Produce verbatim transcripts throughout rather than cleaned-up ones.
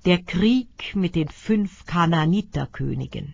Der Krieg mit den fünf Kanaaniterkönigen.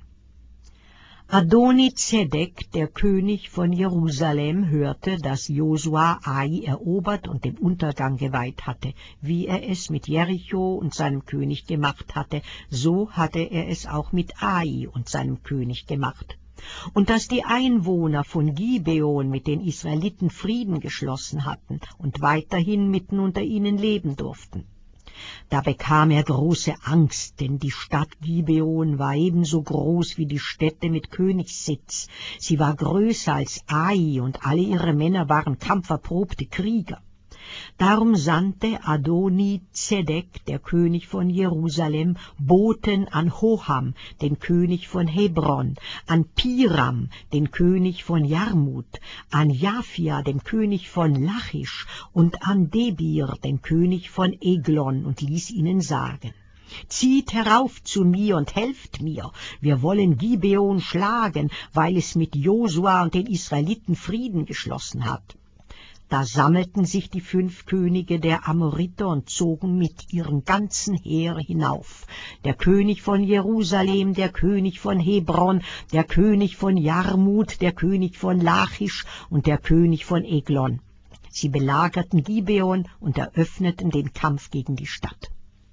Adoni-Zedek, der König von Jerusalem, hörte, dass Josua Ai erobert und dem Untergang geweiht hatte. Wie er es mit Jericho und seinem König gemacht hatte, so hatte er es auch mit Ai und seinem König gemacht. Und dass die Einwohner von Gibeon mit den Israeliten Frieden geschlossen hatten und weiterhin mitten unter ihnen leben durften. Da bekam er große Angst, denn die Stadt Gibeon war ebenso groß wie die Städte mit Königssitz. Sie war größer als Ai, und alle ihre Männer waren kampferprobte Krieger. Darum sandte Adoni-Zedek, der König von Jerusalem, Boten an Hoham, den König von Hebron, an Piram, den König von Jarmut, an Japhia, den König von Lachisch, und an Debir, den König von Eglon, und ließ ihnen sagen: Zieht herauf zu mir und helft mir, wir wollen Gibeon schlagen, weil es mit Josua und den Israeliten Frieden geschlossen hat. Da sammelten sich die fünf Könige der Amoriter und zogen mit ihrem ganzen Heer hinauf. Der König von Jerusalem, der König von Hebron, der König von Jarmut, der König von Lachisch und der König von Eglon. Sie belagerten Gibeon und eröffneten den Kampf gegen die Stadt.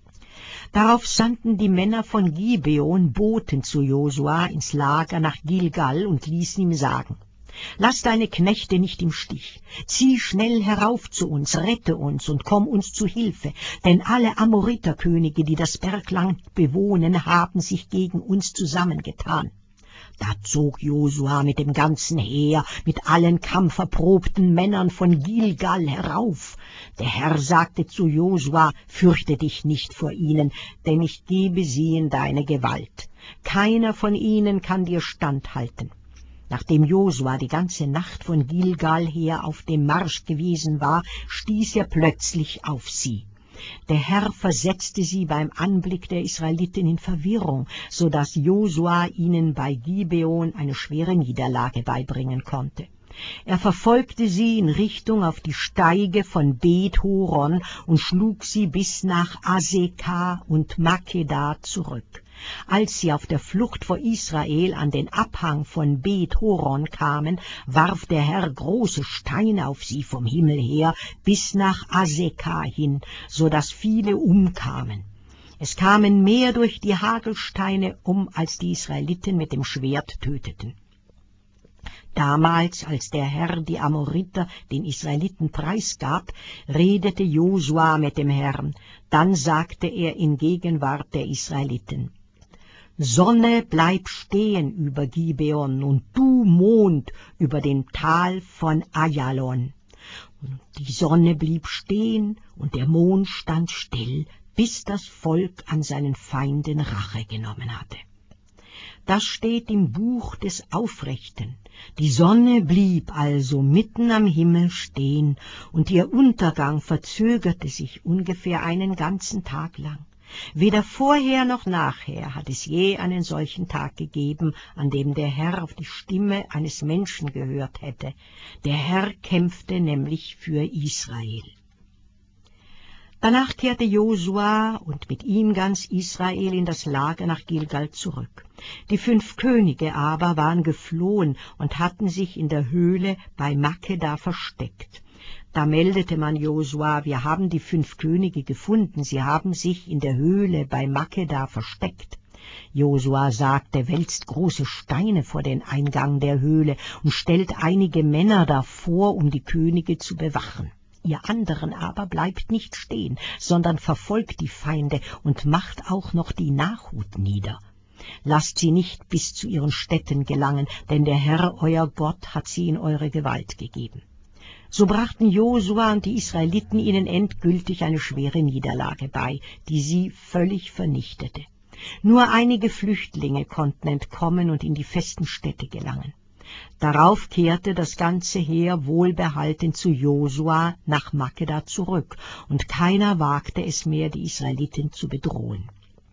Darauf sandten die Männer von Gibeon Boten zu Josua ins Lager nach Gilgal und ließen ihm sagen: Lass deine Knechte nicht im Stich, zieh schnell herauf zu uns, rette uns und komm uns zu Hilfe, denn alle Amoriterkönige, die das Bergland bewohnen, haben sich gegen uns zusammengetan. Da zog Josua mit dem ganzen Heer, mit allen kampferprobten Männern von Gilgal herauf. Der Herr sagte zu Josua: Fürchte dich nicht vor ihnen, denn ich gebe sie in deine Gewalt. Keiner von ihnen kann dir standhalten. Nachdem Josua die ganze Nacht von Gilgal her auf dem Marsch gewesen war, stieß er plötzlich auf sie. Der Herr versetzte sie beim Anblick der Israeliten in Verwirrung, so dass Josua ihnen bei Gibeon eine schwere Niederlage beibringen konnte. Er verfolgte sie in Richtung auf die Steige von Bet-Horon und schlug sie bis nach Aseka und Makeda zurück. Als sie auf der Flucht vor Israel an den Abhang von Bet-Horon kamen, warf der Herr große Steine auf sie vom Himmel her bis nach Aseka hin, so dass viele umkamen. Es kamen mehr durch die Hagelsteine um, als die Israeliten mit dem Schwert töteten. Damals, als der Herr die Amoriter den Israeliten preisgab, redete Josua mit dem Herrn. Dann sagte er in Gegenwart der Israeliten: Sonne, bleib stehen über Gibeon, und du, Mond, über dem Tal von Ajalon. Und die Sonne blieb stehen, und der Mond stand still, bis das Volk an seinen Feinden Rache genommen hatte. Das steht im Buch des Aufrechten. Die Sonne blieb also mitten am Himmel stehen, und ihr Untergang verzögerte sich ungefähr einen ganzen Tag lang. Weder vorher noch nachher hat es je einen solchen Tag gegeben, an dem der Herr auf die Stimme eines Menschen gehört hätte. Der Herr kämpfte nämlich für Israel. Danach kehrte Josua und mit ihm ganz Israel in das Lager nach Gilgal zurück. Die fünf Könige aber waren geflohen und hatten sich in der Höhle bei Makeda versteckt. Da meldete man Josua: Wir haben die fünf Könige gefunden, sie haben sich in der Höhle bei Makeda versteckt. Josua sagte: Wälzt große Steine vor den Eingang der Höhle und stellt einige Männer davor, um die Könige zu bewachen. Ihr anderen aber bleibt nicht stehen, sondern verfolgt die Feinde und macht auch noch die Nachhut nieder. Lasst sie nicht bis zu ihren Städten gelangen, denn der Herr, euer Gott, hat sie in eure Gewalt gegeben. So brachten Josua und die Israeliten ihnen endgültig eine schwere Niederlage bei, die sie völlig vernichtete. Nur einige Flüchtlinge konnten entkommen und in die festen Städte gelangen. Darauf kehrte das ganze Heer wohlbehalten zu Josua nach Makeda zurück, und keiner wagte es mehr, die Israeliten zu bedrohen.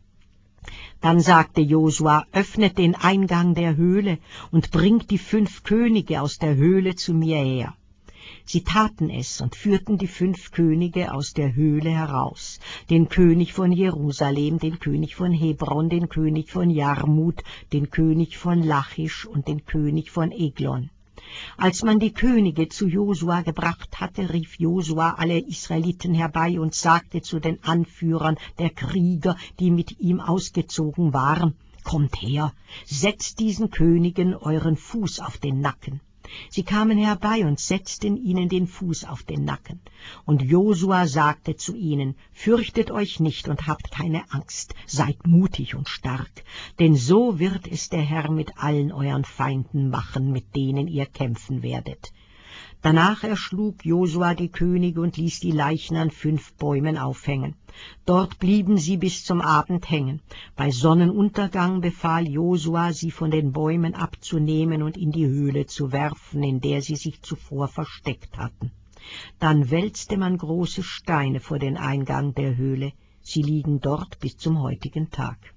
Dann sagte Josua: Öffnet den Eingang der Höhle und bringt die fünf Könige aus der Höhle zu mir her. Sie taten es und führten die fünf Könige aus der Höhle heraus, den König von Jerusalem, den König von Hebron, den König von Jarmut, den König von Lachisch und den König von Eglon. Als man die Könige zu Josua gebracht hatte, rief Josua alle Israeliten herbei und sagte zu den Anführern der Krieger, die mit ihm ausgezogen waren: »Kommt her, setzt diesen Königen euren Fuß auf den Nacken.« Sie kamen herbei und setzten ihnen den Fuß auf den Nacken. Und Josua sagte zu ihnen: »Fürchtet euch nicht und habt keine Angst, seid mutig und stark, denn so wird es der Herr mit allen euren Feinden machen, mit denen ihr kämpfen werdet.« Danach erschlug Josua die Könige und ließ die Leichen an fünf Bäumen aufhängen. Dort blieben sie bis zum Abend hängen. Bei Sonnenuntergang befahl Josua, sie von den Bäumen abzunehmen und in die Höhle zu werfen, in der sie sich zuvor versteckt hatten. Dann wälzte man große Steine vor den Eingang der Höhle. Sie liegen dort bis zum heutigen Tag.